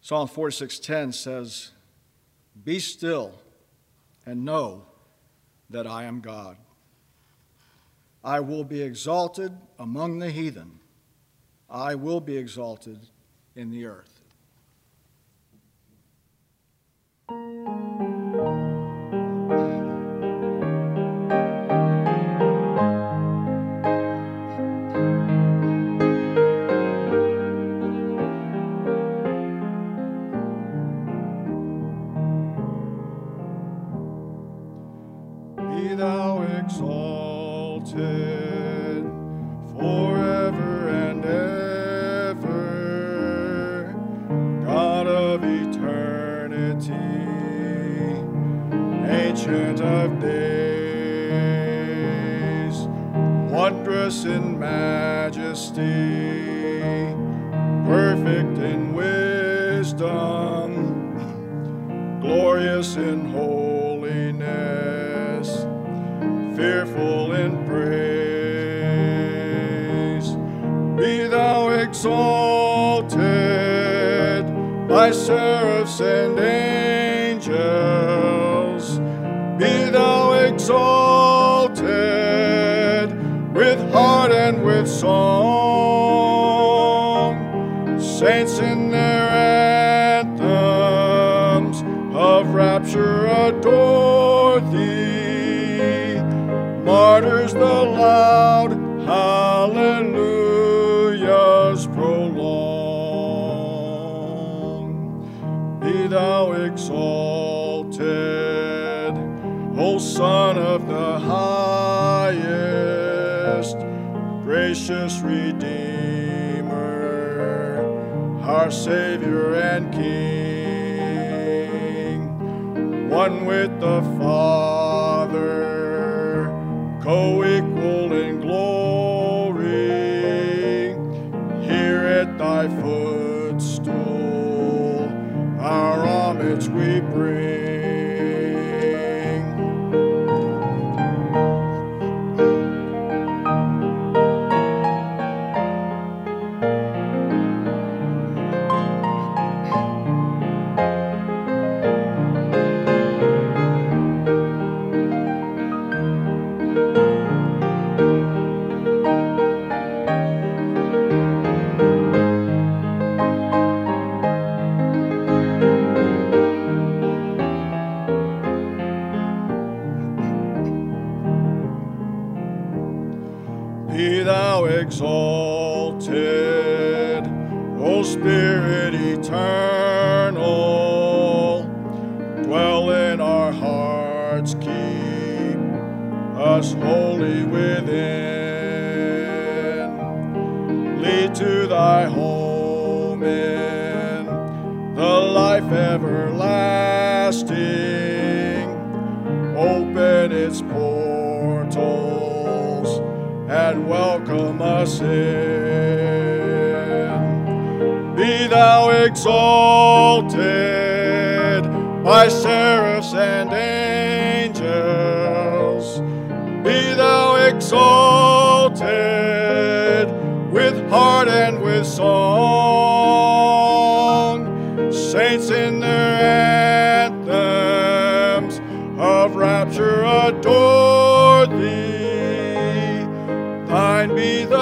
Psalm 46:10 says, "Be still and know that I am God. I will be exalted among the heathen. I will be exalted in the earth." Be thou exalted forever and ever, God of eternity, Ancient of days, wondrous in majesty, perfect in wisdom, glorious in holiness, fearful in praise. Be thou exalted by seraphs and angels. Be thou exalted with heart and with song. Saints in their anthems of rapture adore thee. Martyrs the loud hallelujahs prolong. Be thou exalted, O Son of the highest, gracious Redeemer, our Savior and King, one with the Father, co-equal in glory. Here at thy footstool our homage we bring. Be thou exalted, O Spirit eternal, dwell in our hearts, keep us holy within. Lead to thy home in the life everlasting. Open its portals and welcome us in. Be thou exalted by seraphs and angels. Be thou exalted with heart and with song. Saints in their anthems of rapture adore thee. Thine be the